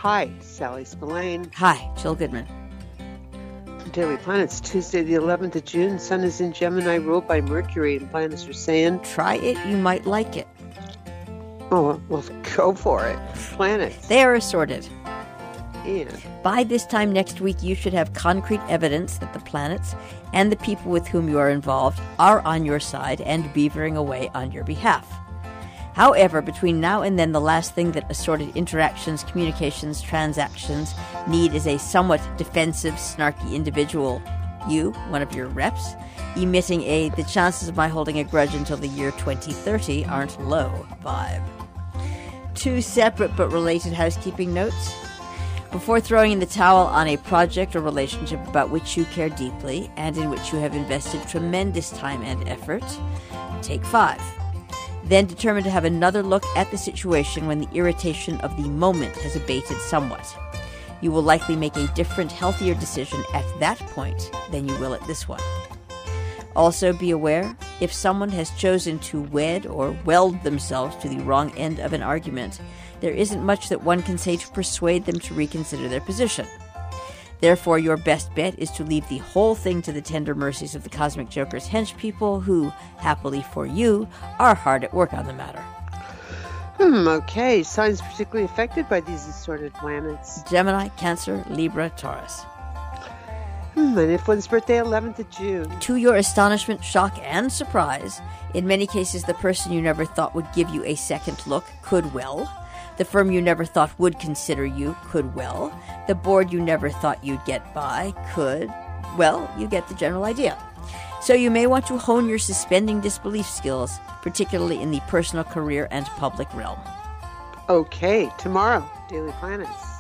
Hi, Sally Spillane. Hi, Jill Goodman. Daily Planets, Tuesday the 11th of June. Sun is in Gemini, ruled by Mercury, and planets are saying, try it, you might like it. Oh, well, go for it. Planets. They are assorted. And by this time next week, you should have concrete evidence that the planets and the people with whom you are involved are on your side and beavering away on your behalf. However, between now and then, the last thing that assorted interactions, communications, transactions need is a somewhat defensive, snarky individual, you, one of your reps, emitting the chances of my holding a grudge until the year 2030 aren't low vibe. Two separate but related housekeeping notes. Before throwing in the towel on a project or relationship about which you care deeply and in which you have invested tremendous time and effort, take 5. Then determine to have another look at the situation when the irritation of the moment has abated somewhat. You will likely make a different, healthier decision at that point than you will at this one. Also be aware, if someone has chosen to wed or weld themselves to the wrong end of an argument, there isn't much that one can say to persuade them to reconsider their position. Therefore, your best bet is to leave the whole thing to the tender mercies of the Cosmic Joker's hench people who, happily for you, are hard at work on the matter. Okay. Signs particularly affected by these assorted planets. Gemini, Cancer, Libra, Taurus. And if one's birthday, 11th of June. To your astonishment, shock, and surprise, in many cases the person you never thought would give you a second look could well. The firm you never thought would consider you could well. The board you never thought you'd get by could. Well, you get the general idea. So you may want to hone your suspending disbelief skills, particularly in the personal, career, and public realm. Okay, tomorrow, Daily Planets.